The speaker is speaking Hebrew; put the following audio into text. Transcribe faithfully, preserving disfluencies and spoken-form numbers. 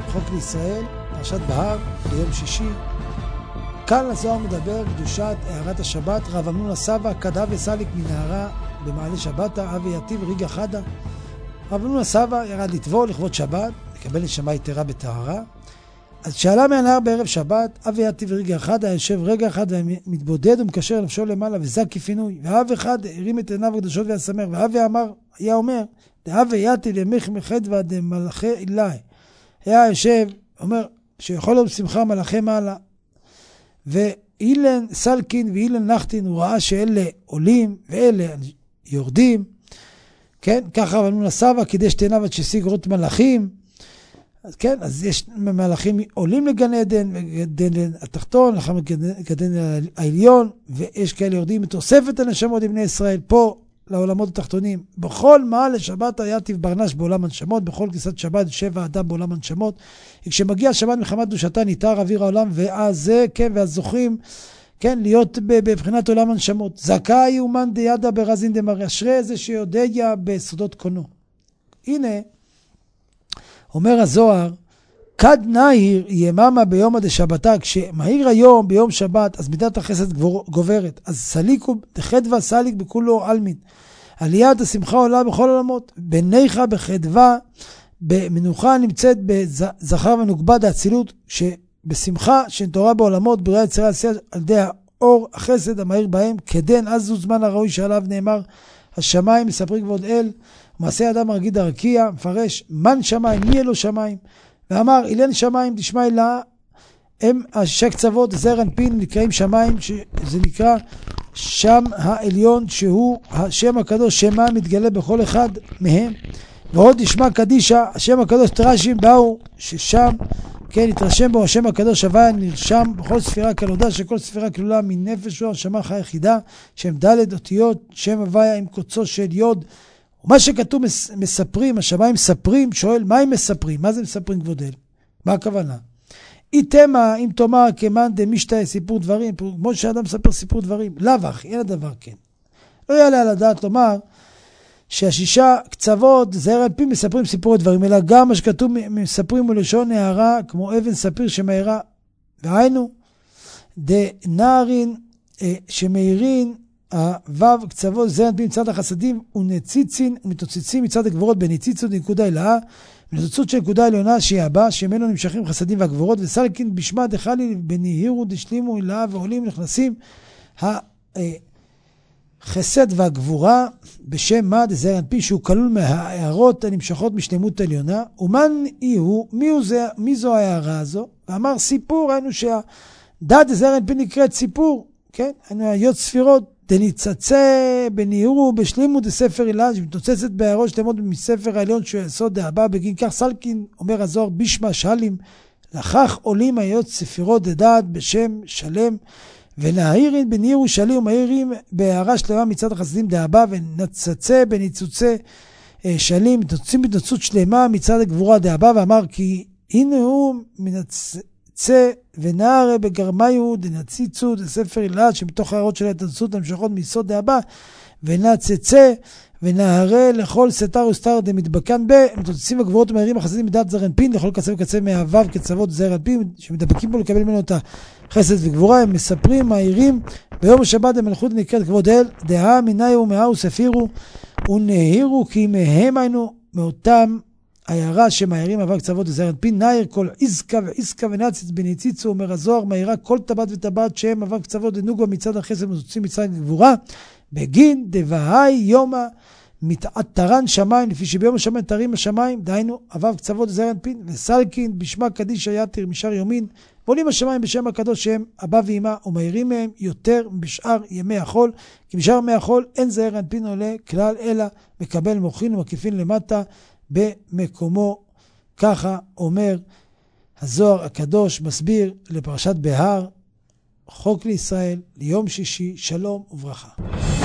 חוק לישראל, פרשת בהר, ביום שישי. כאן הזוהר מדבר קדושת הערת השבת. רב אמנון הסבא כדאי וסליק מנהרה במעלה שבתה, אבי יתיב ריגה חדה. רב אמנון הסבא ירד לטבול לכבוד שבת, לקבל נשמה יתרה בטהרה. אז כשעלה מהנהר בערב שבת, אבי יתיב ריגה חדה, יושב רגע אחד ומתבודד ומקשר נפשו למעלה וזק כפינוי. ואב אחד הרים את עיניו הקדושות והשמח, ואבי אמר, היה אומר, דאבי יתיב למך מחדווה דמלאכי אלוהי. היה יושב, אומר, שיכול לו בשמחה מלאכי מעלה. ואילן סלקין ואילן נחתין, הוא ראה שאלה עולים ואלה יורדים, כן, ככה רב אמנון הסבא קידש את עיניו עד שהשיג רות מלאכים. אז כן, אז יש מלאכים עולים לגן עדן, גן עדן התחתון, לאחר גן עדן העליון, ויש כאלה יורדים מתוספת הנשמות לבני ישראל פה לעולמות התחתונים. בכל מעל לשבת היה יתיב ברנש בעולם הנשמות, בכל כניסת שבת שבע אדם בעולם הנשמות. כשמגיע שבת מחמת קדושתה ניתר אוויר העולם, ואז זה, כן, ואז זוכים, כן, להיות בבחינת עולם הנשמות. זכאי אומן דידה ברזין דמר, אשרי זה שיודע בסודות קונו. הנה, אומר הזוהר, כד נהיר יממה ביום עד שבתה, כשמהיר היום ביום שבת, אז מידת החסד גוברת. אז סליקו דחדווה סליק בכולו עלמין. עליית השמחה עולה בכל עולמות. בניך בחדווה, במנוחה נמצאת בזכר ונוגבה דאצילות, שבשמחה שנתעוררה בעולמות, בריאה יצירה עשייה על ידי האור החסד המהיר בהם, כדן אז זו זמן הראוי שעליו נאמר, השמיים מספרים כבוד אל, ומעשה אדם מרגיד דרכיה, מפרש, מן שמיים, מי אלו שמיים? ואמר, אילן שמיים, תשמע אלה, הם השישה קצוות, זעיר אנפין, נקראים שמיים, שזה נקרא שם העליון, שהוא השם הקדוש, שמה מתגלה בכל אחד מהם. ועוד נשמע קדישה, השם הקדוש תרשים באו, ששם, כן, התרשם בו השם הקדוש הוויה, נרשם בכל ספירה כלודה, שכל ספירה כלולה מנפש הוא, השמה חי יחידה, שם ד' אותיות, שם הוויה עם קוצו של יוד. ומה שכתוב מספרים, השמיים מספרים, שואל, מה הם מספרים? מה זה מספרים כבודל? מה הכוונה? איתמה, אם תאמר כמאן דמשתא סיפור דברים, כמו שאדם מספר סיפור דברים, לאו אחי, אין הדבר כן. לא יעלה על הדעת לומר, שהשישה קצוות זעיר אנפין מספרים סיפורי דברים, אלא גם מה שכתוב מספרים ולשון הערה, כמו אבן ספיר שמאירה, והיינו, דנערין שמאירין, הוו קצוות זעיר אנפין מצד החסדים, ונציצין ומתוצצים מצד הגבורות, בנציצות נקודה אלאה, ונצוצות של נקודה עליונה שהיא הבא, שמנו נמשכים חסדים והגבורות, וסלקין בשמה דחלי בניהירו דשלימו אלאה, ועולים נכנסים החסד והגבורה, בשם מה דזעיר אנפין, שהוא כלול מההערות הנמשכות משלמות עליונה. ומן הוא, מי, הוא זה, מי זו ההערה הזו? ואמר סיפור, היינו שהדעת דזעיר אנפין נקראת סיפור, כן? היינו היות ספירות, דניצצה בניהורו בשלימו דספר אילן, שמתוצצת בהערות שלמות מספר העליון שהוא יסוד דאבא, בגין כך סלקין, אומר הזוהר, בשמה שלים, לכך עולים היות ספירות דדעת בשם שלם, ונהירין בניהורו שלי ומהירים בהערה שלמה מצד החסדים דאבא, ונצצה בניצוצה שלים, מתוצצים בתוצאות שלמה מצד הגבורה דאבא, ואמר כי הנה הוא מנצ... צא ונערה בגרמיו דנציצו דספר אילת, שמתוך הערות של התנצות המשכות מיסוד דאבא, ונצצה ונערה לכל סתר וסתר דמתבקן ב, מתוצצים הגבורות ומהירים החסדים מדעת זעיר אנפין, לכל קצה וקצה מהוו קצוות זעיר אנפין, שמדבקים בו לקבל ממנו את החסד וגבורה. הם מספרים מהירים ביום השבת המלכות נקראת כבוד אל, דהה מנאיו ומהו ספירו ונהירו, כי מהם היינו מאותם הערה שמאירים אבק קצוות וזעיר אנפין, נאיר כל עזקה ועזקה ונציץ בניציצו, אומר הזוהר, מאירה כל טבעת וטבעת שהם אבק קצוות דנוגה מצד החסד ומתוצצים מצד הגבורה, בגין דבהי יומא מתעטרן שמיים, לפי שביום השמיים תרים השמיים, דהיינו אבק קצוות וזעיר אנפין, וסלקין בשמה קדישא יתיר משאר יומין, ועולים השמיים בשם הקדוש שהם אבא ואמא, ומאירים מהם יותר בשאר ימי החול, כי בשאר ימי החול אין זעיר אנפין עולה כלל אלא מקבל מוחין ומקיפין למטה במקומו. ככה אומר הזוהר הקדוש, מסביר לפרשת בהר, חוק לישראל, ליום שישי, שלום וברכה.